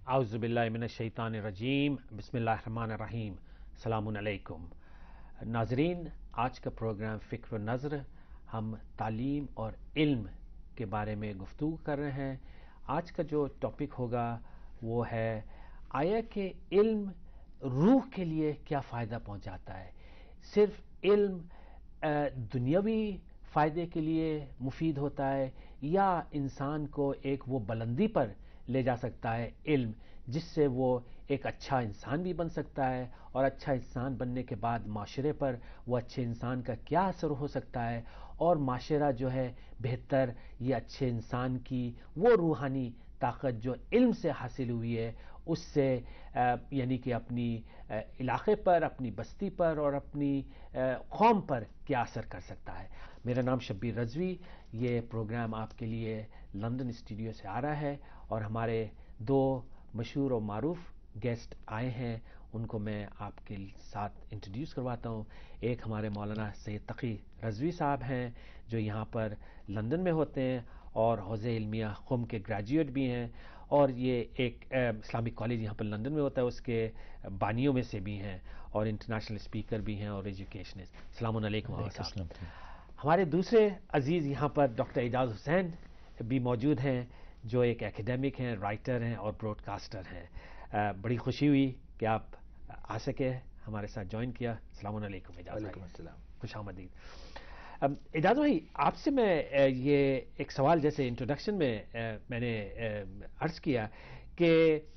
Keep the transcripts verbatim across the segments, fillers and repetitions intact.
اعوذ باللہ من الشیطان الرجیم بسم اللہ الرحمن الرحیم السلام علیکم ناظرین. آج کا پروگرام فکر و نظر ہم تعلیم اور علم کے بارے میں گفتگو کر رہے ہیں. آج کا جو ٹاپک ہوگا وہ ہے آیا کہ علم روح کے لیے کیا فائدہ پہنچاتا ہے. صرف علم دنیاوی فائدے کے لیے مفید ہوتا ہے یا انسان کو ایک وہ بلندی پر لے جا سکتا ہے علم جس سے وہ ایک اچھا انسان بھی بن سکتا ہے, اور اچھا انسان بننے کے بعد معاشرے پر وہ اچھے انسان کا کیا اثر ہو سکتا ہے, اور معاشرہ جو ہے بہتر یہ اچھے انسان کی وہ روحانی طاقت جو علم سے حاصل ہوئی ہے اس سے یعنی کہ اپنی علاقے پر, اپنی بستی پر اور اپنی قوم پر کیا اثر کر سکتا ہے. میرا نام شبیر رضوی. یہ پروگرام آپ کے لیے لندن اسٹوڈیو سے آ رہا ہے اور ہمارے دو مشہور و معروف گیسٹ آئے ہیں, ان کو میں آپ کے ساتھ انٹروڈیوس کرواتا ہوں. ایک ہمارے مولانا سید تقی رضوی صاحب ہیں جو یہاں پر لندن میں ہوتے ہیں اور حوزہ علمیہ قم کے گریجویٹ بھی ہیں, اور یہ ایک اسلامک کالج یہاں پر لندن میں ہوتا ہے اس کے بانیوں میں سے بھی ہیں, اور انٹرنیشنل اسپیکر بھی ہیں اور ایجوکیشنسٹ. السلام علیکم صاحب. ہمارے دوسرے عزیز یہاں پر ڈاکٹر اعجاز حسین بھی موجود ہیں جو ایک ایکیڈیمک ہیں, رائٹر ہیں اور براڈ کاسٹر ہیں. بڑی خوشی ہوئی کہ آپ آ سکے, ہمارے ساتھ جوائن کیا. السلام علیکم اعجاز بھائی. السلام. خوش آمدید. اعجاز بھائی, آپ سے میں یہ ایک سوال جیسے انٹروڈکشن میں میں نے عرض کیا کہ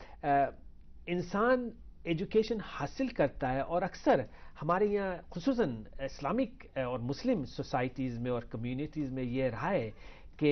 انسان ایجوکیشن حاصل کرتا ہے اور اکثر ہمارے یہاں خصوصاً اسلامک اور مسلم سوسائٹیز میں اور کمیونٹیز میں یہ رہا ہے کہ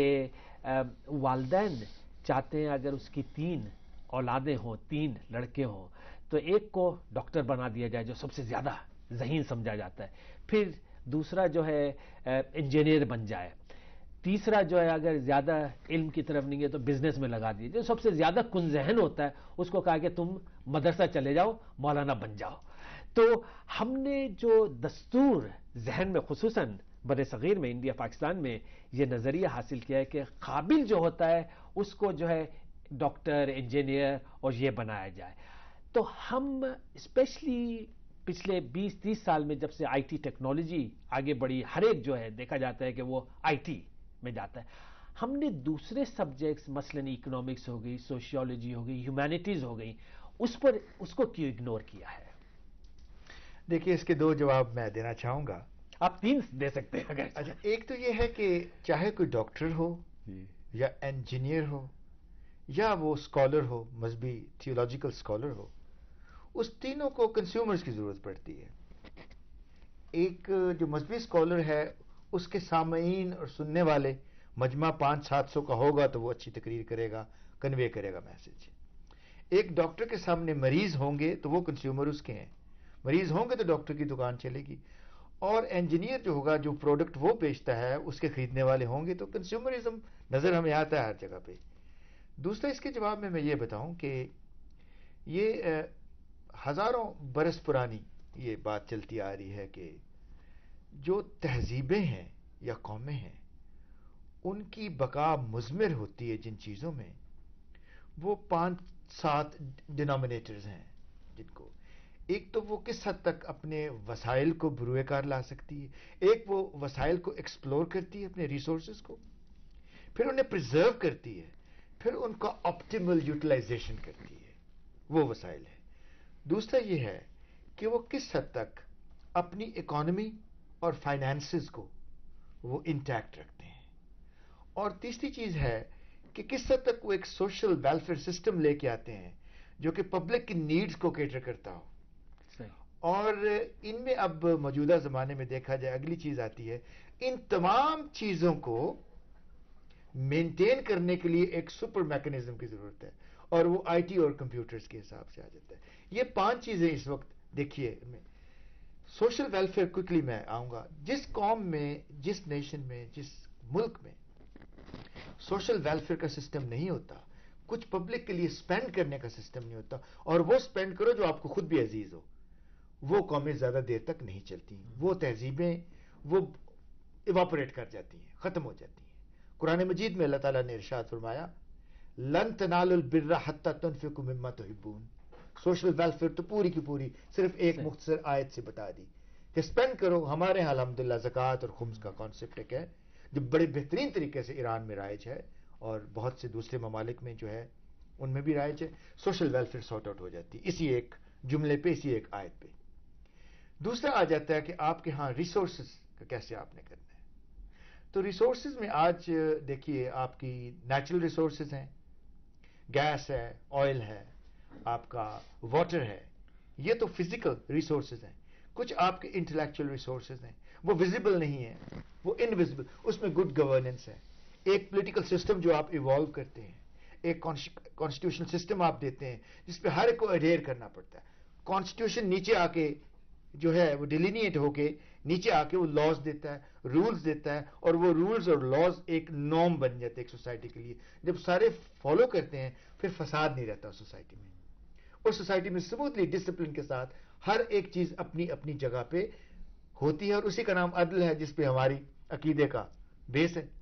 والدین چاہتے ہیں اگر اس کی تین اولادیں ہوں, تین لڑکے ہوں, تو ایک کو ڈاکٹر بنا دیا جائے جو سب سے زیادہ ذہین سمجھا جاتا ہے, پھر دوسرا جو ہے انجینئر بن جائے, تیسرا جو ہے اگر زیادہ علم کی طرف نہیں ہے تو بزنس میں لگا دیجیے, جو سب سے زیادہ کن ذہن ہوتا ہے اس کو کہا کہ تم مدرسہ چلے جاؤ, مولانا بن جاؤ. تو ہم نے جو دستور ذہن میں خصوصاً بر صغیر میں, انڈیا پاکستان میں یہ نظریہ حاصل کیا ہے کہ قابل جو ہوتا ہے اس کو جو ہے ڈاکٹر, انجینئر اور یہ بنایا جائے. تو ہم اسپیشلی پچھلے بیس تیس سال میں جب سے آئی ٹی ٹیکنالوجی آگے بڑھی, ہر ایک جو ہے دیکھا جاتا ہے کہ وہ آئی ٹی میں جاتا ہے, ہم نے دوسرے سبجیکٹس مثلاً اکنامکس ہو گئی, سوشیولوجی ہو گئی, ہیومینٹیز ہو گئی, اس پر اس کو کیوں اگنور کیا ہے؟ دیکھیے اس کے دو جواب میں دینا چاہوں گا. آپ تین دے سکتے ہیں اگر. اچھا, ایک تو یہ ہے کہ چاہے کوئی ڈاکٹر ہو یا انجینئر ہو یا وہ اسکالر ہو, مذہبی تھیولوجیکل اسکالر ہو, اس تینوں کو کنزیومرز کی ضرورت پڑتی ہے. ایک جو مذہبی اسکالر ہے اس کے سامعین اور سننے والے مجمع پانچ سات سو کا ہوگا تو وہ اچھی تقریر کرے گا, کنوے کرے گا میسج. ایک ڈاکٹر کے سامنے مریض ہوں گے تو وہ کنزیومر اس کے ہیں, مریض ہوں گے تو ڈاکٹر کی دکان چلے گی. اور انجینئر جو ہوگا جو پروڈکٹ وہ بیچتا ہے اس کے خریدنے والے ہوں گے, تو کنزیومرزم نظر ہمیں آتا ہے ہر جگہ پہ. دوسرا اس کے جواب میں میں یہ بتاؤں کہ یہ ہزاروں برس پرانی یہ بات چلتی آ رہی ہے کہ جو تہذیبیں ہیں یا قومیں ہیں ان کی بقا مضمر ہوتی ہے جن چیزوں میں, وہ پانچ سات ڈینامینیٹرز ہیں جن کو, ایک تو وہ کس حد تک اپنے وسائل کو بروئے کار لا سکتی ہے, ایک وہ وسائل کو ایکسپلور کرتی ہے اپنے ریسورسز کو, پھر انہیں پریزرو کرتی ہے, پھر ان کا آپٹیمل یوٹیلائزیشن کرتی ہے, وہ وسائل ہے. دوسرا یہ ہے کہ وہ کس حد تک اپنی اکانومی اور فائنانسز کو وہ انٹیکٹ رکھتے ہیں. اور تیسری چیز ہے کہ کس حد تک وہ ایک سوشل ویلفیئر سسٹم لے کے آتے ہیں جو کہ پبلک کی نیڈز کو کیٹر کرتا ہو. اور ان میں اب موجودہ زمانے میں دیکھا جائے اگلی چیز آتی ہے, ان تمام چیزوں کو مینٹین کرنے کے لیے ایک سپر میکنزم کی ضرورت ہے, اور وہ آئی ٹی اور کمپیوٹرز کے حساب سے آ جاتا ہے. یہ پانچ چیزیں اس وقت دیکھیے. سوشل ویلفیئر کوئکلی میں آؤں گا. جس قوم میں, جس نیشن میں, جس ملک میں سوشل ویلفیئر کا سسٹم نہیں ہوتا, کچھ پبلک کے لیے سپینڈ کرنے کا سسٹم نہیں ہوتا, اور وہ سپینڈ کرو جو آپ کو خود بھی عزیز ہو, وہ قومیں زیادہ دیر تک نہیں چلتی, وہ تہذیبیں وہ ایواپوریٹ کر جاتی ہیں, ختم ہو جاتی ہیں. قرآن مجید میں اللہ تعالیٰ نے ارشاد فرمایا لن تنالوا البر حتى تنفقوا مما تحبون. سوشل ویلفیئر تو پوری کی پوری صرف ایک مختصر آیت سے بتا دی کہ اسپینڈ کرو. ہمارے یہاں الحمدللہ زکوٰۃ اور خمس کا کانسیپٹ ایک ہے جو بڑے بہترین طریقے سے ایران میں رائج ہے اور بہت سے دوسرے ممالک میں جو ہے ان میں بھی رائج ہے. سوشل ویلفیئر سارٹ آؤٹ ہو جاتی ہے اسی ایک جملے پہ, اسی ایک آیت پہ. دوسرا آ جاتا ہے کہ آپ کے ہاں ریسورسز کا کیسے آپ نے کرنا ہے. تو ریسورسز میں آج دیکھیے آپ کی نیچرل ریسورسز ہیں, گیس ہے, آئل ہے, آپ کا واٹر ہے, یہ تو فزیکل ریسورسز ہیں. کچھ آپ کے انٹلیکچوئل ریسورسز ہیں, وہ ویزیبل نہیں ہیں, وہ انویزیبل. اس میں گڈ گورننس ہے, ایک پولیٹیکل سسٹم جو آپ ایوالو کرتے ہیں, ایک کانسٹیٹیوشنل سسٹم آپ دیتے ہیں جس پہ ہر ایک کو اڈیئر کرنا پڑتا ہے. کانسٹیٹیوشن نیچے آ کے جو ہے وہ ڈیلینیٹ ہو کے نیچے آ کے وہ لاز دیتا ہے, رولز دیتا ہے, اور وہ رولز اور لاز ایک نارم بن جاتے ہیں ایک سوسائٹی کے لیے. جب سارے فالو کرتے ہیں پھر فساد نہیں رہتا سوسائٹی میں, اور سوسائٹی میں سموتھلی ڈسپلن کے ساتھ ہر ایک چیز اپنی اپنی جگہ پہ ہوتی ہے, اور اسی کا نام عدل ہے جس پہ ہماری عقیدے کا بیس ہے.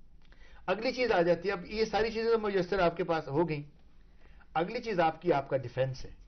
اگلی چیز آ جاتی ہے, اب یہ ساری چیزیں میسر آپ کے پاس ہو گئیں. اگلی چیز آپ کی آپ کا ڈیفenس ہے,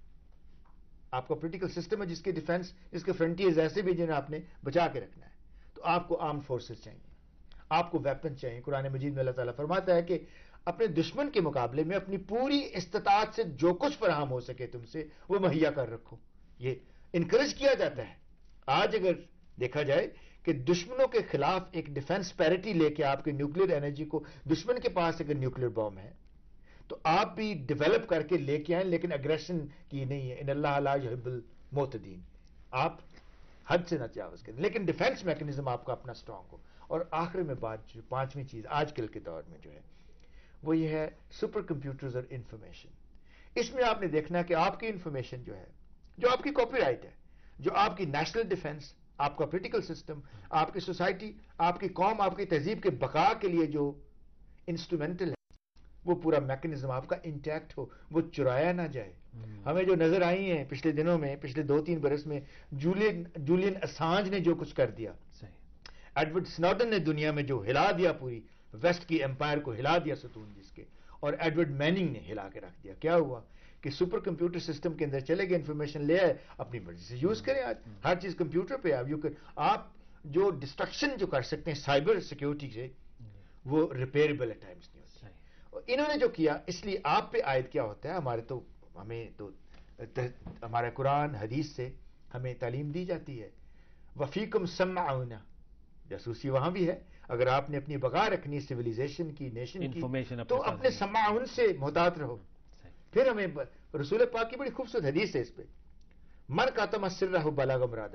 آپ کا پولیٹیکل سسٹم ہے جس کے ڈیفenس, جس کے فرنٹیئرز ایسے بھی جنہیں آپ نے بچا کے رکھنا ہے. تو آپ کو آرم فورسز چاہیے, آپ کو ویپن چاہیے. قرآن مجید میں اللہ تعالیٰ فرماتا ہے کہ اپنے دشمن کے مقابلے میں اپنی پوری استطاعت سے جو کچھ فراہم ہو سکے تم سے وہ مہیا کر رکھو. یہ انکریج کیا جاتا ہے. آج اگر دیکھا جائے کہ دشمنوں کے خلاف ایک ڈیفenس پیرٹی لے کے آپ کے نیوکلیر انرجی کو, دشمن کے پاس اگر نیوکلیر بام ہے تو آپ بھی ڈیولپ کر کے لے کے آئیں, لیکن اگریشن کی نہیں ہے. ان اللہ لا یحب المعتدین, آپ حد سے نہ تجاوز کریں, لیکن ڈیفenس میکنزم آپ کا اپنا اسٹرانگ ہو. اور آخر میں بات جو پانچویں چیز آج کل کے دور میں جو ہے وہ یہ ہے سپر کمپیوٹرز اور انفارمیشن. اس میں آپ نے دیکھنا کہ آپ کی انفارمیشن جو ہے, جو آپ کی کاپی رائٹ ہے, جو آپ کی نیشنل ڈیفenس, آپ کا پولیٹیکل سسٹم, آپ کی سوسائٹی, آپ کی قوم, آپ کی تہذیب کے بقا کے لیے جو انسٹرومنٹل ہے, وہ پورا میکنزم آپ کا انٹیکٹ ہو, وہ چرایا نہ جائے. ہمیں جو نظر آئی ہیں پچھلے دنوں میں, پچھلے دو تین برس میں, جولین جولین اسانج نے جو کچھ کر دیا, ایڈورڈ سنوڈن نے دنیا میں جو ہلا دیا, پوری ویسٹ کی امپائر کو ہلا دیا ستون جس کے, اور ایڈورڈ میننگ نے ہلا کے رکھ دیا. کیا ہوا کہ سپر کمپیوٹر سسٹم کے اندر چلے گئے, انفارمیشن لے آئے, اپنی مرضی سے یوز کریں. آج ہر چیز کمپیوٹر پہ آپ, آپ جو ڈسٹرکشن جو کر سکتے ہیں سائبر سیکیورٹی سے, وہ ریپیئربل ایٹ ٹائمز نہیں ہوتی. اور انہوں نے جو کیا, اس لیے آپ پہ عائد کیا ہوتا ہے, ہمارے تو ہمیں تو ہمارا قرآن حدیث سے ہمیں تعلیم دی جاتی ہے, وفیکم سمعون, جاسوسی وہاں بھی ہے. اگر آپ نے اپنی بقا رکھنی سویلائزیشن کی, نیشن کی, تو اپنے سمعون سے محتاط رہو. پھر ہمیں رسول پاک کی بڑی خوبصورت حدیث ہے اس پہ, من کاتم سرہ بلغ مرادہ,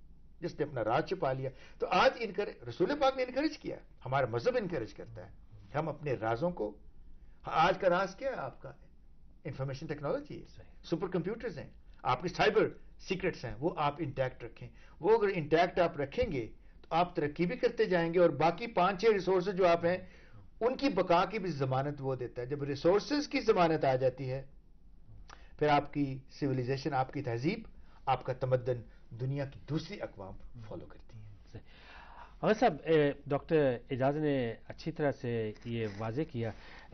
جس نے اپنا راز چھپا لیا. تو آج رسول پاک نے انکریج کیا, ہمارا مذہب انکریج کرتا ہے ہم اپنے رازوں کو. آج کا راز کیا ہے آپ کا؟ انفارمیشن ٹیکنالوجی ہے, سپر کمپیوٹرز ہیں, آپ کے سائبر سیکرٹس ہیں, وہ آپ انٹیکٹ رکھیں. وہ اگر انٹیکٹ آپ رکھیں گے تو آپ ترقی بھی کرتے جائیں گے, اور باقی پانچ چھ ریسورسز جو آپ ہیں ان کی بقا کی بھی ضمانت وہ دیتا ہے. جب ریسورسز کی ضمانت آ جاتی ہے پھر آپ کی سویلائزیشن, آپ کی تہذیب, آپ کا تمدن دنیا کی دوسری اقوام فالو کرتی ہیں. اگر صاحب, ڈاکٹر اعجاز نے اچھی طرح سے یہ واضح کیا.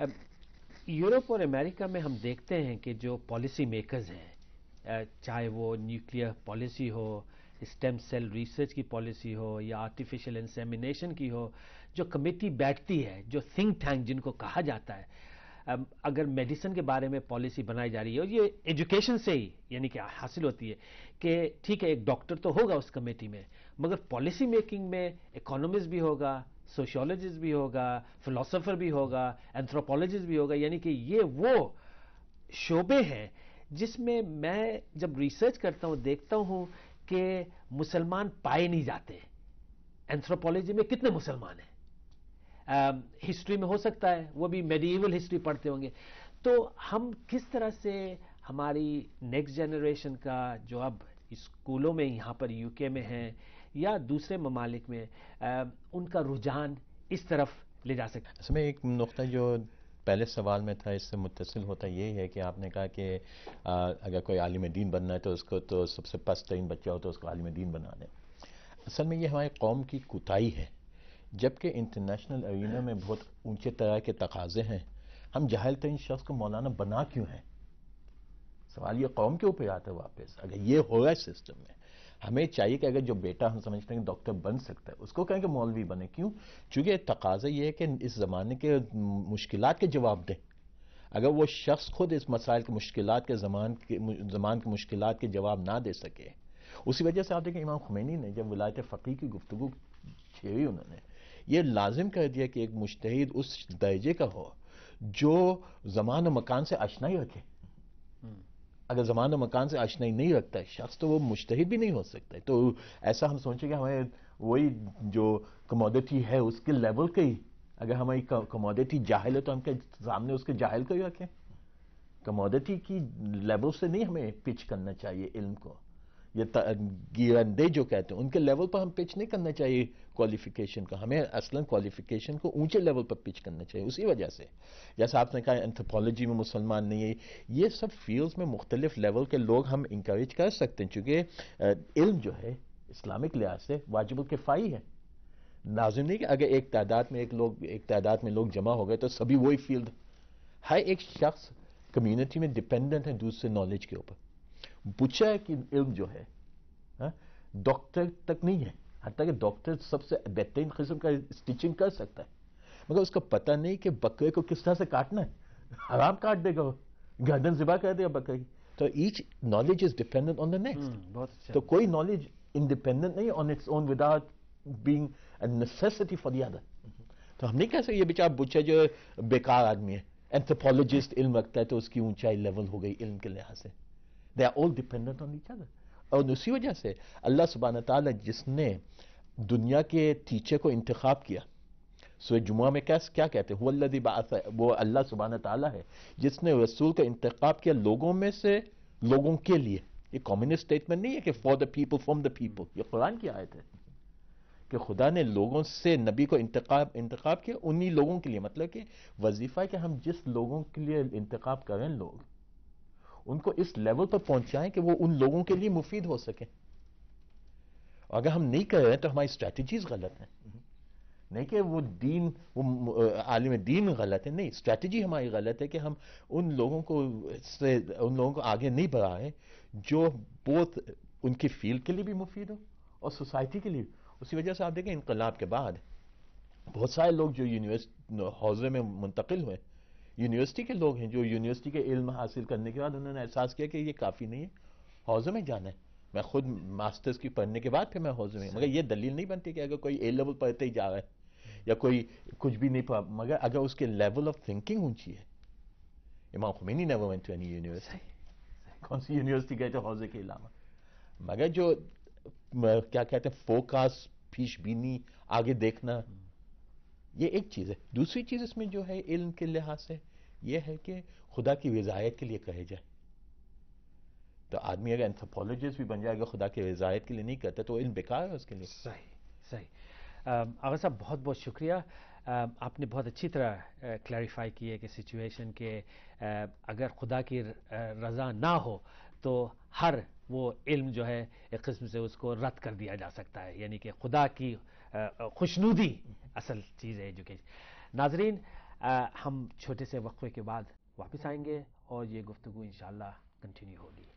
یورپ اور امریکہ میں ہم دیکھتے ہیں کہ جو پالیسی میکرز ہیں, چاہے وہ نیوکلیئر پالیسی ہو, اسٹیم سیل ریسرچ کی پالیسی ہو, یا آرٹیفیشل انسیمینیشن کی ہو, جو کمیٹی بیٹھتی ہے, جو تھنک ٹینک جن کو کہا جاتا ہے, اگر میڈیسن کے بارے میں پالیسی بنائی جا رہی ہے, اور یہ ایجوکیشن سے ہی یعنی کہ حاصل ہوتی ہے کہ ٹھیک ہے ایک ڈاکٹر تو ہوگا اس کمیٹی میں, مگر پالیسی میکنگ میں اکانومسٹ بھی ہوگا, سوشیولوجسٹ بھی ہوگا, فلاسفر بھی ہوگا, اینتھروپولوجسٹ بھی ہوگا. یعنی کہ یہ وہ شعبے ہیں جس میں میں جب ریسرچ کرتا ہوں دیکھتا ہوں کہ مسلمان پائے نہیں جاتے. اینتھروپولوجی میں کتنے مسلمان ہیں, ہسٹری میں ہو سکتا ہے وہ بھی میڈیول ہسٹری پڑھتے ہوں گے. تو ہم کس طرح سے ہماری نیکسٹ جنریشن کا جو اب اسکولوں میں یہاں پر یو کے میں ہیں یا دوسرے ممالک میں, ان کا رجحان اس طرف لے جا سکتے ہیں؟ اس میں ایک نقطہ جو پہلے سوال میں تھا اس سے متصل ہوتا یہ ہے کہ آپ نے کہا کہ اگر کوئی عالم دین بننا ہے تو اس کو تو سب سے پست ترین بچہ ہو تو اس کو عالم دین بنا دیں. اصل میں یہ ہماری قوم کی کوتاہی ہے, جبکہ انٹرنیشنل ارینا میں بہت اونچے طرح کے تقاضے ہیں. ہم جاہل ترین شخص کو مولانا بنا کیوں ہیں؟ سوال یہ قوم کے اوپر آتا ہے واپس. اگر یہ ہو رہا ہے سسٹم میں، ہمیں چاہیے کہ اگر جو بیٹا ہم سمجھتے ہیں کہ ڈاکٹر بن سکتا ہے اس کو کہیں کہ مولوی بنے. کیوں؟ چونکہ تقاضا یہ ہے کہ اس زمانے کے مشکلات کے جواب دیں. اگر وہ شخص خود اس مسائل کے مشکلات کے زمان کے زمان کے مشکلات کے جواب نہ دے سکے، اسی وجہ سے آپ دیکھیں امام خمینی نے جب ولایت فقیہ کی گفتگو چھیڑی، انہوں نے یہ لازم کر دیا کہ ایک مجتہد اس درجے کا ہو جو زمان و مکان سے آشنائی رکھے. اگر زمان و مکان سے آشنائی نہیں رکھتا ہے شخص تو وہ مجتہد بھی نہیں ہو سکتا ہے. تو ایسا ہم سوچیں کہ ہمیں وہی جو کموڈٹی ہے اس کے لیول کا ہی، اگر ہماری کموڈٹی جاہل ہے تو ہم کے سامنے اس کے جاہل کو ہی رکھیں. کموڈٹی کی لیول سے نہیں ہمیں پچ کرنا چاہیے علم کو. یہ گیرندے جو کہتے ہیں ان کے لیول پر ہم پچ نہیں کرنا چاہیے کوالیفیکیشن کا. ہمیں اصلاً کوالیفیکیشن کو اونچے لیول پر پچ کرنا چاہیے. اسی وجہ سے جیسا آپ نے کہا اینتھروپولوجی میں مسلمان نہیں ہے، یہ سب فیلڈز میں مختلف لیول کے لوگ ہم انکریج کر سکتے ہیں، چونکہ علم جو ہے اسلامک لحاظ سے واجب الکفائی ہے. لازم نہیں کہ اگر ایک تعداد میں ایک لوگ ایک تعداد میں لوگ جمع ہو گئے تو سبھی وہی فیلڈ. ہر ایک شخص کمیونٹی میں ڈپینڈنٹ ہے دوسرے نالج کے اوپر. پوچھا ہے کہ علم جو ہے ڈاکٹر تک نہیں ہے، حتیٰ کہ ڈاکٹر سب سے بہترین قسم کا اسٹیچنگ کر سکتا ہے، مگر اس کو پتہ نہیں کہ بکرے کو کس طرح سے کاٹنا ہے. حرام کاٹ دے گا، وہ گردن ذبح کر دے گا بکرے کی. تو each knowledge is dependent on the next. تو کوئی نالج انڈیپینڈنٹ نہیں on its own without being a necessity for the other. تو ہم نہیں کہہ سکتے یہ بیچارہ بچہ جو بیکار آدمی ہے. اینتھروپولوجسٹ علم رکھتا ہے تو اس کی اونچائی لیول ہو گئی علم کے لحاظ سے. They are all dependent on each other. اور اسی وجہ سے اللہ سبحانہ تعالیٰ جس نے دنیا کے ٹیچر کو انتخاب کیا، سورہ جمعہ میں کیا کہتے ہیں؟ وَالَّذِي بَعَثَ، وہ اللہ سبحانہ تعالیٰ ہے جس نے رسول کا انتخاب کیا لوگوں میں سے لوگوں کے لیے. یہ کامنسٹ اسٹیٹمنٹ نہیں ہے کہ for the people from the people. یہ قرآن کی آیت ہے کہ خدا نے لوگوں سے نبی کو انتخاب انتخاب کیا انہی لوگوں کے لیے. مطلب کہ وظیفہ ہے کہ ہم جس لوگوں کے لیے انتخاب کریں لوگ ان کو اس لیول پر پہنچائیں کہ وہ ان لوگوں کے لیے مفید ہو سکیں. اگر ہم نہیں کر رہے ہیں تو ہماری اسٹریٹجیز غلط ہیں. نہیں کہ وہ دین وہ عالم دین غلط ہے، نہیں، اسٹریٹجی ہماری غلط ہے کہ ہم ان لوگوں کو سے ان لوگوں کو آگے نہیں بڑھائیں جو بہت ان کی فیلڈ کے لیے بھی مفید ہو اور سوسائٹی کے لیے. اسی وجہ سے آپ دیکھیں انقلاب کے بعد بہت سارے لوگ جو یونیورسٹی حوزے میں منتقل ہوئے یونیورسٹی کے لوگ ہیں جو یونیورسٹی کے علم حاصل کرنے کے بعد انہوں نے احساس کیا کہ یہ کافی نہیں ہے، حوزے میں جانا ہے. میں خود ماسٹرز کی پڑھنے کے بعد پھر میں حوزے میں، مگر یہ دلیل نہیں بنتی کہ اگر کوئی اے لیول پڑھتے ہی جا رہا ہے یا کوئی کچھ بھی نہیں پڑھا، مگر اگر اس کے لیول آف تھنکنگ اونچی ہے. امام Khomeini never went to any university. کون سی یونیورسٹی گئے تھے حوزے کے علاوہ؟ مگر جو کیا کہتے ہیں فوکس، پیش بینی، آگے دیکھنا، یہ ایک چیز ہے. دوسری چیز اس میں جو ہے علم کے لحاظ سے یہ ہے کہ خدا کی رضایت کے لیے کہے جائے. تو آدمی اگر اینتھروپولوجسٹ بھی بن جائے گا خدا کی رضایت کے لیے نہیں کرتا تو علم بیکار ہے اس کے لیے. صحیح صحیح. آغا صاحب بہت بہت شکریہ. آپ نے بہت اچھی طرح کلیریفائی کی ہے کہ سچویشن کہ اگر خدا کی رضا نہ ہو تو ہر وہ علم جو ہے ایک قسم سے اس کو رد کر دیا جا سکتا ہے، یعنی کہ خدا کی خوشنودی اصل چیز ہے ایجوکیشن. ناظرین، ہم چھوٹے سے وقفے کے بعد واپس آئیں گے اور یہ گفتگو انشاءاللہ کنٹینیو ہوگی.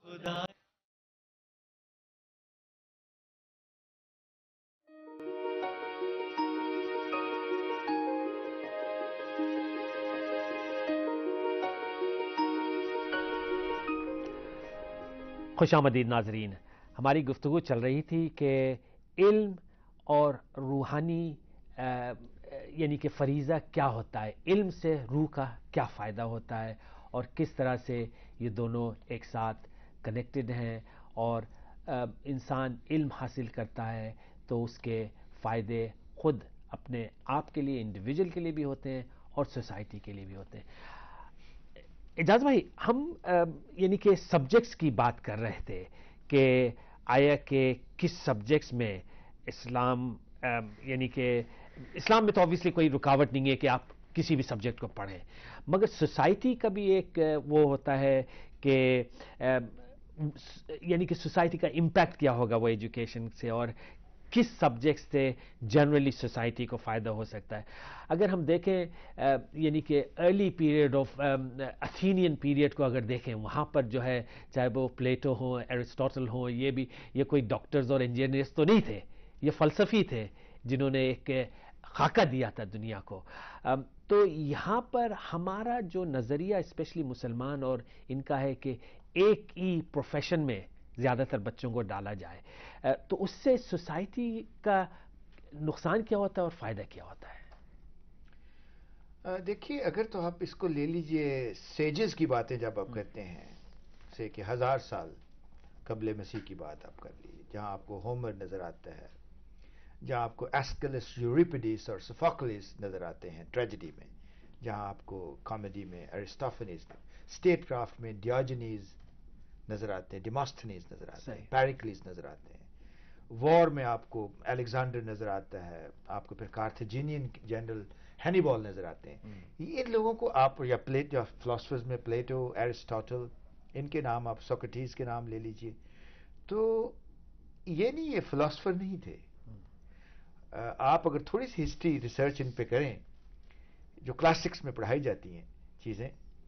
خوش آمدید ناظرین. ہماری گفتگو چل رہی تھی کہ علم اور روحانی یعنی کہ فریضہ کیا ہوتا ہے، علم سے روح کا کیا فائدہ ہوتا ہے اور کس طرح سے یہ دونوں ایک ساتھ کنیکٹڈ ہیں، اور انسان علم حاصل کرتا ہے تو اس کے فائدے خود اپنے آپ کے لیے، انڈیویجول کے لیے بھی ہوتے ہیں اور سوسائٹی کے لیے بھی ہوتے ہیں. اعجاز بھائی، ہم یعنی کہ سبجیکٹس کی بات کر رہے تھے کہ آیا کہ کس سبجیکٹس میں اسلام یعنی کہ اسلام میں تو آبویسلی کوئی رکاوٹ نہیں ہے کہ آپ کسی بھی سبجیکٹ کو پڑھیں، مگر سوسائٹی کا بھی ایک وہ ہوتا ہے کہ یعنی کہ سوسائٹی کا امپیکٹ کیا ہوگا وہ ایجوکیشن سے، اور کس سبجیکٹس سے جنرلی سوسائٹی کو فائدہ ہو سکتا ہے. اگر ہم دیکھیں یعنی کہ early period of Athenian period کو اگر دیکھیں، وہاں پر جو ہے چاہے وہ پلیٹو ہوں، ایرسٹوٹل ہوں، یہ بھی یہ کوئی ڈاکٹرز اور انجینئرز تو نہیں تھے، یہ فلسفی تھے جنہوں نے ایک خاکہ دیا تھا دنیا کو. تو یہاں پر ہمارا جو نظریہ اسپیشلی مسلمان اور ان کا ہے کہ ایک ہی پروفیشن میں زیادہ تر بچوں کو ڈالا جائے، تو اس سے سوسائٹی کا نقصان کیا ہوتا ہے اور فائدہ کیا ہوتا ہے؟ دیکھیے، اگر تو آپ اس کو لے لیجئے سیجز کی باتیں جب آپ کہتے ہیں، سے کہ ہزار سال قبل مسیح کی بات آپ کر لیجیے، جہاں آپ کو ہومر نظر آتا ہے، جہاں آپ کو ایسکلس، یوریپیڈیس اور سوفوکلس نظر آتے ہیں ٹریجڈی میں، جہاں آپ کو کامیڈی میں ایرسٹوفینز، اسٹیٹ کرافٹ میں ڈیوجنیز نظر آتے ہیں، ڈیماستھینز نظر آتے ہیں، پیریکلیس نظر آتے ہیں، وار میں آپ کو الیگزینڈر نظر آتا ہے، آپ کو پھر کارتھیجینین جنرل ہینیبال نظر آتے ہیں. ان لوگوں کو آپ یا پلیٹ یا فلاسفرز میں پلیٹو، ایرسٹوٹل، ان کے نام آپ سوکریٹیز کے نام لے لیجئے، تو یہ نہیں، یہ فلاسفر نہیں تھے. آپ اگر تھوڑی سی ہسٹری ریسرچ ان پہ کریں جو کلاسکس میں پڑھائی جاتی ہیں چیزیں،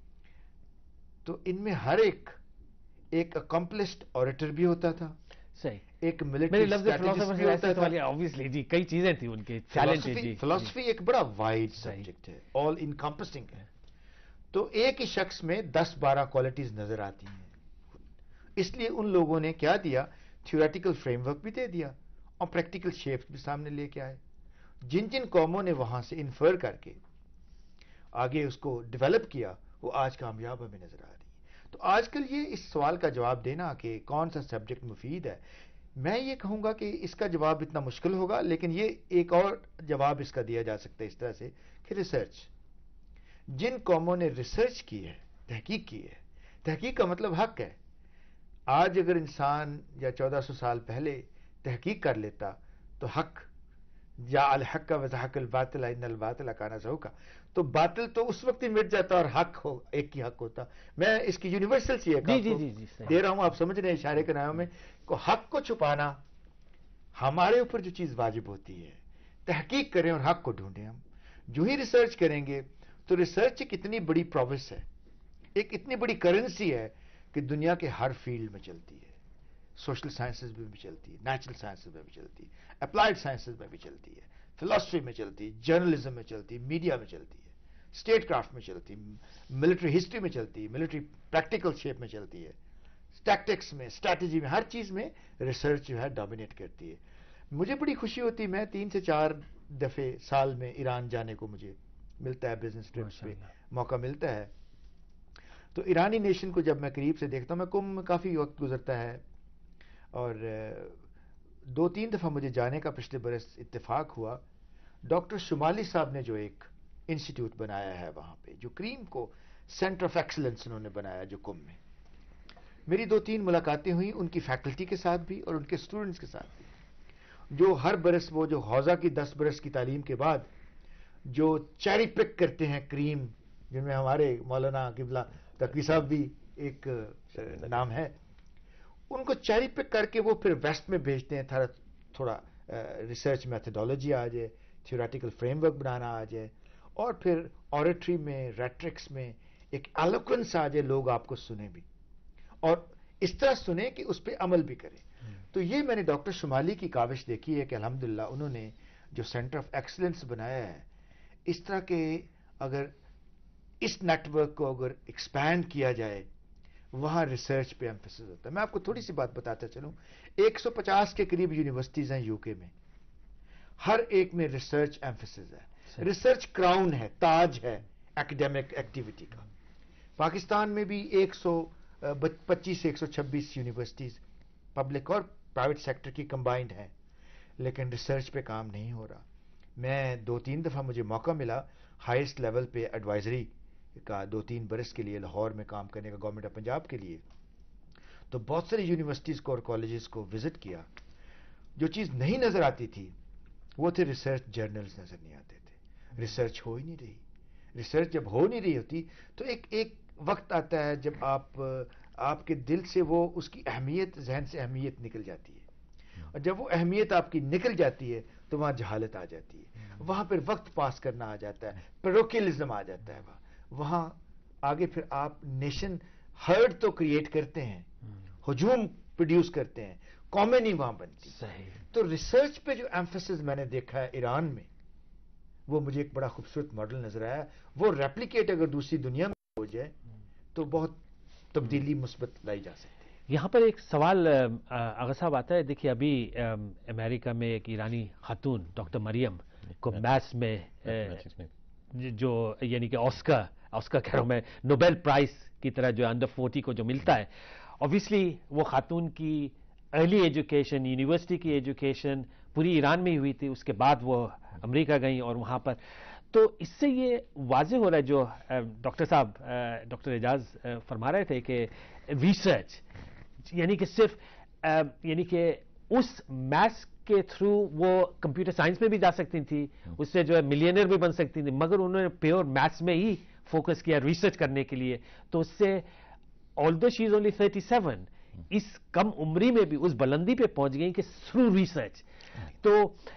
تو ان میں ہر ایک ایک اکمپلسڈ اوریٹر بھی ہوتا تھا، صحیح، ایک ملٹری اسٹریٹجسٹ بھی ہوتا تھا. obviously جی کئی چیزیں تھیں ان کے ٹیلنٹ. فلسفی ایک بڑا وائڈ سبجیکٹ ہے، آل انکمپسنگ ہے. تو ایک ہی شخص میں دس بارہ کوالٹیز نظر آتی ہیں. اس لیے ان لوگوں نے کیا دیا، تھیوریٹیکل فریم ورک بھی دے دیا اور پریکٹیکل شیپ بھی سامنے لے کے آئے. جن جن قوموں نے وہاں سے انفر کر کے آگے اس کو ڈیولپ کیا، وہ آج کامیاب ہمیں نظر آ رہی ہے. تو آج کل یہ اس سوال کا جواب دینا کہ کون سا سبجیکٹ مفید ہے، میں یہ کہوں گا کہ اس کا جواب اتنا مشکل ہوگا، لیکن یہ ایک اور جواب اس کا دیا جا سکتا ہے اس طرح سے کہ ریسرچ. جن قوموں نے ریسرچ کی ہے، تحقیق کی ہے، تحقیق کا مطلب حق ہے. آج اگر انسان یا چودہ سو سال پہلے تحقیق کر لیتا تو حق یا الحق کا وضحق الباطل ان الباطل کان زہوقا، تو باطل تو اس وقت ہی مٹ جاتا اور حق ہو ایک ہی حق ہوتا. میں اس کی یونیورسل سی ایک دے رہا ہوں، آپ سمجھ رہے ہیں اشارے کے نام میں کو حق کو چھپانا ہمارے اوپر جو چیز واجب ہوتی ہے. تحقیق کریں اور حق کو ڈھونڈیں. ہم جو ہی ریسرچ کریں گے تو ریسرچ ایک اتنی بڑی پروسیس ہے، ایک اتنی بڑی کرنسی ہے کہ دنیا کے ہر فیلڈ میں چلتی ہے. سوشل سائنسز میں بھی چلتی ہے، نیچرل سائنسز میں بھی چلتی ہے، اپلائیڈ سائنسز میں بھی چلتی ہے، فلسفی میں چلتی ہے، جرنلزم میں چلتی ہے، میڈیا میں چلتی ہے، اسٹیٹ کرافٹ میں چلتی ہے، ملٹری ہسٹری میں چلتی ہے، ملٹری پریکٹیکل شیپ میں چلتی ہے، ٹیکٹکس میں، اسٹریٹجی میں، ہر چیز میں ریسرچ جو ہے ڈومینیٹ کرتی ہے. مجھے بڑی خوشی ہوتی ہے، میں تین سے چار دفعے سال میں ایران جانے کو مجھے ملتا ہے، بزنس ٹرپس پہ موقع ملتا ہے. تو ایرانی نیشن کو جب میں قریب سے دیکھتا ہوں، میں کم کافی وقت گزرتا ہے، اور دو تین دفعہ مجھے جانے کا پچھلے برس اتفاق ہوا. ڈاکٹر شمالی صاحب نے جو ایک انسٹیٹیوٹ بنایا ہے وہاں پہ، جو کریم کو سینٹر آف ایکسلنس انہوں نے بنایا جو کم میں، میری دو تین ملاقاتیں ہوئیں ان کی فیکلٹی کے ساتھ بھی اور ان کے اسٹوڈنٹس کے ساتھ بھی، جو ہر برس وہ جو حوزہ کی دس برس کی تعلیم کے بعد جو چیری پک کرتے ہیں کریم، جن میں ہمارے مولانا قبلہ تقوی صاحب بھی ایک نام ہے، ان کو چیری پک کر کے وہ پھر ویسٹ میں بھیجتے ہیں. تھوڑا تھوڑا ریسرچ میتھڈالوجی آ جائے، تھیوریٹیکل فریم ورک بنانا آ جائے، اور پھر اوریٹری میں، ریٹرکس میں ایک ایلوکوینس آ جائے، لوگ آپ کو سنیں بھی. اور اس طرح سنیں کہ اس پہ عمل بھی کریں. تو یہ میں نے ڈاکٹر شمالی کی کاوش دیکھی ہے کہ الحمدللہ انہوں نے جو سینٹر آف ایکسلنس بنایا ہے, اس طرح کے اگر اس نیٹ ورک کو اگر ایکسپینڈ کیا جائے, وہاں ریسرچ پہ ایمفیسس ہوتا ہے. میں آپ کو تھوڑی سی بات بتاتا چلوں. ایک سو پچاس کے قریب یونیورسٹیز ہیں یو کے میں, ہر ایک میں ریسرچ ایمفیسس ہے. ریسرچ کراؤن ہے, تاج ہے ایکڈیمک ایکٹیویٹی کا. پاکستان میں بھی ایک سو پچیس ایک سو چھبیس یونیورسٹیز پبلک اور پرائیویٹ سیکٹر کی کمبائنڈ ہیں, لیکن ریسرچ پہ کام نہیں ہو رہا. میں دو تین دفعہ مجھے موقع ملا ہائیسٹ لیول پہ ایڈوائزری کا دو تین برس کے لیے لاہور میں کام کرنے کا گورنمنٹ آف پنجاب کے لیے, تو بہت ساری یونیورسٹیز کو اور کالجز کو وزٹ کیا. جو چیز نہیں نظر آتی تھی وہ تھے ریسرچ جرنلز نظر نہیں آتے تھے. ریسرچ ہو ہی نہیں رہی. ریسرچ جب ہو نہیں رہی ہوتی تو ایک ایک وقت آتا ہے جب آپ آپ کے دل سے وہ اس کی اہمیت, ذہن سے اہمیت نکل جاتی ہے, اور جب وہ اہمیت آپ کی نکل جاتی ہے تو وہاں جہالت آ جاتی ہے, وہاں پھر وقت پاس کرنا آ جاتا ہے, پیروکیلزم آ جاتا ہے. وہاں آگے پھر آپ نیشن ہرڈ تو کریٹ کرتے ہیں, ہجوم پروڈیوس کرتے ہیں, قومیں نہیں وہاں بنتی. تو ریسرچ پہ جو ایمفیسس میں نے دیکھا ہے ایران میں, وہ مجھے ایک بڑا خوبصورت ماڈل نظر آیا. وہ ریپلیکیٹ اگر دوسری دنیا میں ہو جائے تو بہت تبدیلی مثبت لائی جا سکتی ہے. یہاں پر ایک سوال آغا صاحب آتا ہے. دیکھیے ابھی امریکہ میں ایک ایرانی خاتون ڈاکٹر مریم کو میتھس میں جو یعنی کہ آسکر آسکر کہہ رہا ہوں میں, نوبیل پرائز کی طرح جو انڈر فورٹی کو جو ملتا ہے, اوبیسلی وہ خاتون کی ارلی ایجوکیشن, یونیورسٹی کی ایجوکیشن پوری ایران میں ہی ہوئی تھی. اس کے بعد وہ امریکہ گئیں اور وہاں پر, تو اس سے یہ واضح ہو رہا ہے جو ڈاکٹر صاحب ڈاکٹر اعجاز فرما رہے تھے کہ ریسرچ یعنی کہ صرف یعنی کہ اس میتھس کے تھرو وہ کمپیوٹر سائنس میں بھی جا سکتی تھی, اس سے جو ہے ملینئر بھی بن سکتی تھی, مگر انہوں نے پیور میتھس میں ہی فوکس کیا ریسرچ کرنے کے لیے. تو اس سے although she is only thirty-seven, اس کم عمری میں بھی اس بلندی پہ پہنچ گئی کہ تھرو ریسرچ. تو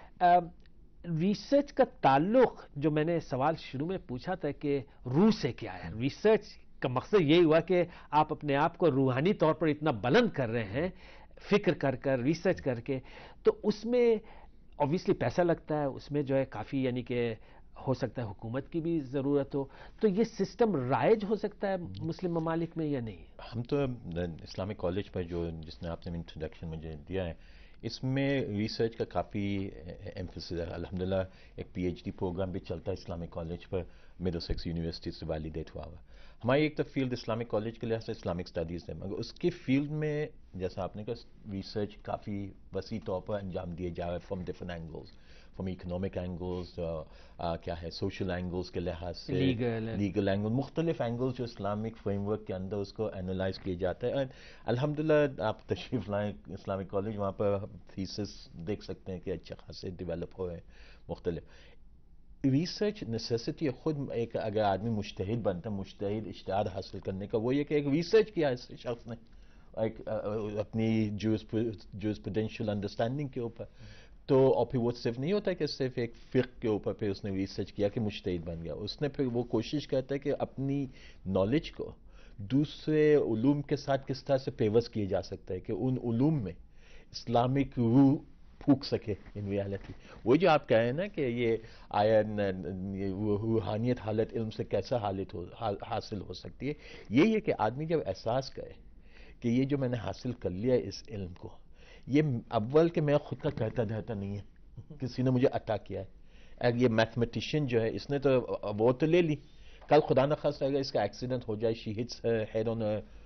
ریسرچ کا تعلق جو میں نے سوال شروع میں پوچھا تھا کہ روح سے کیا ہے, ریسرچ کا مقصد یہی ہوا کہ آپ اپنے آپ کو روحانی طور پر اتنا بلند کر رہے ہیں فکر کر کر, ریسرچ کر کے, تو اس میں obviously پیسہ لگتا ہے, اس میں جو ہے کافی یعنی کہ ہو سکتا ہے حکومت کی بھی ضرورت ہو. تو یہ سسٹم رائج ہو سکتا ہے مسلم ممالک میں یا نہیں؟ ہم تو اسلامک کالج پر جو جس نے آپ نے انٹروڈکشن مجھے دیا ہے, اس میں ریسرچ کا کافی ایمفیسس ہے. الحمدللہ ایک پی ایچ ڈی پروگرام بھی چلتا ہے اسلامک کالج پر, میڈل سیکس یونیورسٹی سے ویلیڈیٹ ہوا ہوا. ہماری ایک تو فیلڈ اسلامک کالج کے لحاظ سے اسلامک اسٹڈیز ہے, مگر اس کی فیلڈ میں جیسا آپ نے کہا ریسرچ کافی وسیع طور پر انجام دیے جا رہے ہیں from different angles, from economic angles, کیا ہے سوشل اینگلز کے لحاظ سے, لیگل اینگل, مختلف اینگلز جو اسلامک فریم ورک کے اندر اس کو اینالائز کیے جاتے ہیں. الحمدللہ آپ تشریف لائیں اسلامک کالج, وہاں پر تھیسس دیکھ سکتے ہیں کہ اچھا خاصے ڈیولپ ہوئے ہیں مختلف. ریسرچ نیسیسٹی خود ایک اگر آدمی مجتہد بنتا ہے, مجتہد اجتہاد حاصل کرنے کا, وہ یہ کہ ایک ریسرچ کیا اس شخص نے ایک اپنی جورسپروڈینشیل انڈرسٹینڈنگ کے اوپر, تو اور پھر وہ صرف نہیں ہوتا کہ صرف ایک فقہ کے اوپر پھر اس نے ریسرچ کیا کہ مجتہد بن گیا. اس نے پھر وہ کوشش کرتا ہے کہ اپنی نالج کو دوسرے علوم کے ساتھ کس طرح سے پیوس کیا جا سکتا ہے کہ ان علوم میں اسلامک روح پھونک سکے ان ریالٹی. وہ جو آپ کہہ رہے ہیں نا کہ یہ آیا روحانیت حالت علم سے کیسا حالت ہو حاصل ہو سکتی ہے, یہی ہے کہ آدمی جب احساس کرے کہ یہ جو میں نے حاصل کر لیا ہے اس علم کو, یہ اول کہ میں خود کا کہتا دھرتا نہیں ہے, کسی نے مجھے عطا کیا ہے. یہ میتھمیٹیشین جو ہے اس نے تو وہ تو لے لی, کل خدا نخواستہ اگر اس کا ایکسیڈنٹ ہو جائے, شی ہٹس ہیڈ آن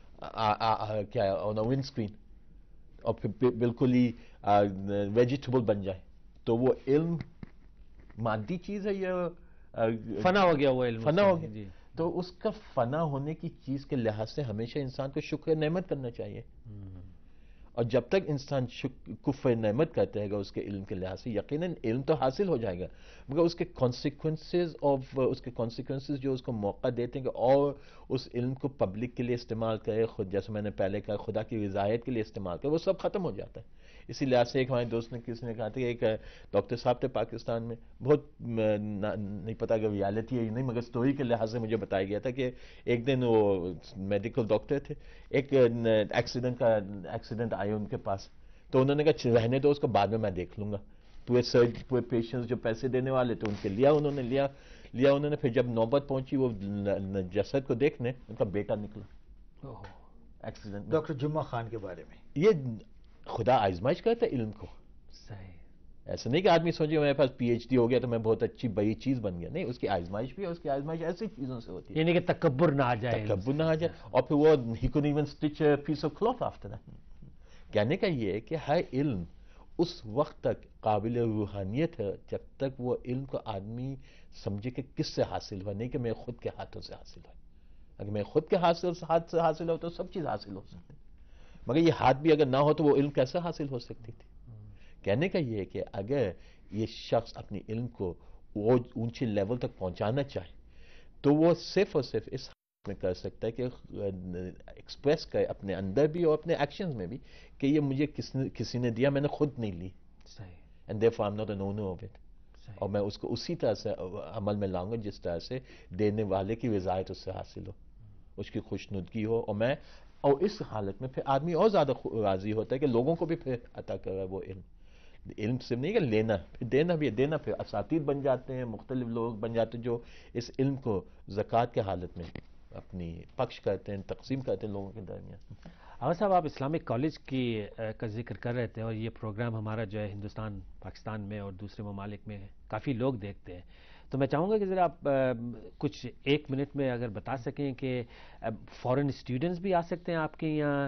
کیا آن اے ونڈ اسکرین اور پھر بالکل ہی ویجیٹیبل بن جائے, تو وہ علم مادی چیز ہے یا فنا ہو گیا, وہ علم فنا ہو گیا. تو اس کا فنا ہونے کی چیز کے لحاظ سے ہمیشہ انسان کو شکر نعمت کرنا چاہیے, اور جب تک انسان کفر نعمت کرتے گا اس کے علم کے لحاظ سے, یقیناً علم تو حاصل ہو جائے گا, مگر اس کے کانسیکوینسز آف اس کے کانسیکوینسز جو اس کو موقع دیتے ہیں کہ اور اس علم کو پبلک کے لیے استعمال کرے, خود جیسے میں نے پہلے کہا خدا کی رضایت کے لیے استعمال کرے, وہ سب ختم ہو جاتا ہے. اسی لحاظ سے ایک ہمارے دوست نے کس نے کہا تھا کہ ایک ڈاکٹر صاحب تھے پاکستان میں، بہت نہیں پتا کہ ریالٹی ہے یا نہیں، مگر سٹوری کے لحاظ سے مجھے بتایا گیا تھا کہ ایک دن وہ میڈیکل ڈاکٹر تھے، ایک ایکسیڈنٹ کا ایکسیڈنٹ آئے ان کے پاس، تو انہوں نے کہا رہنے دو اس کو، بعد میں میں دیکھ لوں گا. پورے سرج پورے پیشنٹس جو پیسے دینے والے تھے ان کے لیا انہوں نے لیا لیا انہوں نے پھر جب نوبت پہنچی وہ جسد کو دیکھنے، ان کا بیٹا نکلا ایکسیڈنٹ. ڈاکٹر جمعہ خان کے بارے میں یہ خدا آزمائش کرتا ہے علم کو. صحیح. ایسا نہیں کہ آدمی سوچے میرے پاس پی ایچ ڈی ہو گیا تو میں بہت اچھی بڑی چیز بن گیا، نہیں، اس کی آزمائش بھی ہے، اس کی آزمائش ایسی چیزوں سے ہوتی ہے یعنی کہ تکبر نہ آ جائے، تکبر نہ آ جائے. اور پھر وہ ہی couldn't even stitch a piece of cloth after that. کہنے کا یہ ہے کہ ہر علم اس وقت تک قابل روحانیت ہے جب تک وہ علم کو آدمی سمجھے کہ کس سے حاصل ہوا، نہیں کہ میں خود کے ہاتھوں سے حاصل ہوا. اگر میں خود کے ہاتھ سے ہاتھ سے حاصل ہو تو سب چیز حاصل ہو سکتی، مگر یہ ہاتھ بھی اگر نہ ہو تو وہ علم کیسے حاصل ہو سکتی تھی. کہنے کا یہ ہے کہ اگر یہ شخص اپنی علم کو وہ اونچے لیول تک پہنچانا چاہے تو وہ صرف اور صرف اس میں کر سکتا ہے کہ ایکسپریس کرے اپنے اندر بھی اور اپنے ایکشنز میں بھی کہ یہ مجھے کس نے کسی نے دیا، میں نے خود نہیں لی. صحیح. And therefore I'm not an owner of it. اور میں اس کو اسی طرح سے عمل میں لاؤں گا جس طرح سے دینے والے کی رضایت اس سے حاصل ہو، اس کی خوشنودگی ہو، اور میں اور اس حالت میں پھر آدمی اور زیادہ راضی ہوتا ہے کہ لوگوں کو بھی پھر عطا کر رہا ہے وہ علم. علم صرف نہیں کہ لینا، پھر دینا بھی ہے. دینا پھر اساتید بن جاتے ہیں، مختلف لوگ بن جاتے ہیں جو اس علم کو زکوٰۃ کے حالت میں اپنی پکش کرتے ہیں، تقسیم کرتے ہیں لوگوں کے درمیان. اگر صاحب آپ اسلامک کالج کی کا ذکر کر رہے تھے، اور یہ پروگرام ہمارا جو ہے ہندوستان، پاکستان میں اور دوسرے ممالک میں کافی لوگ دیکھتے ہیں، تو میں چاہوں گا کہ ذرا آپ کچھ ایک منٹ میں اگر بتا سکیں کہ فورن اسٹوڈنٹس بھی آ سکتے ہیں آپ کے یہاں،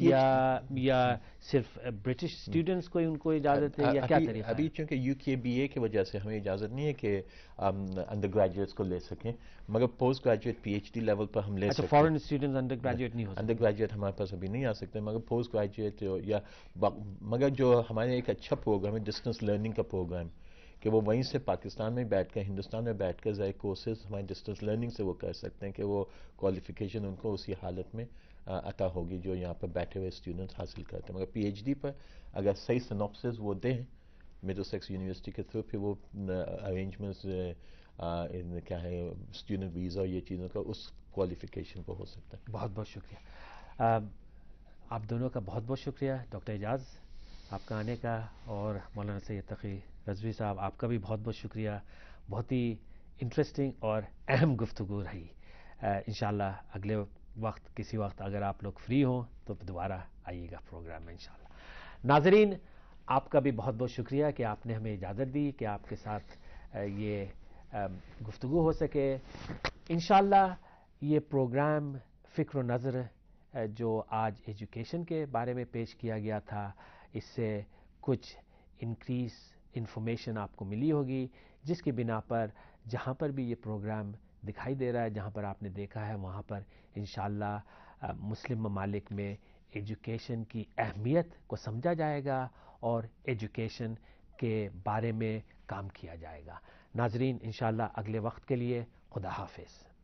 یا یا صرف برٹش اسٹوڈنٹس کو ان کو اجازت ہے، یا کیا طریقہ ہے؟ ابھی چونکہ یو کے بی اے کی وجہ سے ہمیں اجازت نہیں ہے کہ انڈر گریجویٹس کو لے سکیں، مگر post graduate P H D level پر ہم لے سکتے ہیں. اچھا، فورن اسٹوڈنٹس انڈر گریجویٹ نہیں ہو سکتے؟ انڈر گریجویٹ ہمارے پاس ابھی نہیں آ سکتے، مگر پوسٹ گریجویٹ یا مگر جو ہمارے ایک اچھا پروگرام ہے ڈسٹینس لرننگ کا پروگرام، کہ وہ وہیں سے پاکستان میں بیٹھ کر، ہندوستان میں بیٹھ کر ذرا کورسز ہمارے ڈسٹینس لرننگ سے وہ کر سکتے ہیں کہ وہ کوالیفیکیشن ان کو اسی حالت میں عطا ہوگی جو یہاں پر بیٹھے ہوئے اسٹوڈنٹس حاصل کرتے ہیں. مگر پی ایچ ڈی پر اگر صحیح سنوپسز وہ دیں مڈل سیکس یونیورسٹی کے تھرو، پھر وہ ارینجمنٹس کیا ہے اسٹوڈنٹ ویزا اور یہ چیزوں کا اس کوالیفیکیشن پر ہو سکتا ہے. بہت بہت شکریہ آپ دونوں کا، بہت بہت شکریہ ڈاکٹر اعجاز آپ کا آنے کا، اور مولانا سید تقی رضوی صاحب آپ کا بھی بہت بہت شکریہ. بہت ہی انٹرسٹنگ اور اہم گفتگو رہی. انشاءاللہ اگلے وقت کسی وقت اگر آپ لوگ فری ہوں تو دوبارہ آئیے گا پروگرام میں انشاءاللہ. ناظرین آپ کا بھی بہت بہت شکریہ کہ آپ نے ہمیں اجازت دی کہ آپ کے ساتھ یہ گفتگو ہو سکے. انشاءاللہ یہ پروگرام فکر و نظر جو آج ایجوکیشن کے بارے میں پیش کیا گیا تھا، اس سے کچھ انکریز انفارمیشن آپ کو ملی ہوگی، جس کی بنا پر جہاں پر بھی یہ پروگرام دکھائی دے رہا ہے، جہاں پر آپ نے دیکھا ہے، وہاں پر انشاءاللہ مسلم ممالک میں ایجوکیشن کی اہمیت کو سمجھا جائے گا اور ایجوکیشن کے بارے میں کام کیا جائے گا. ناظرین انشاءاللہ اگلے وقت کے لیے خدا حافظ.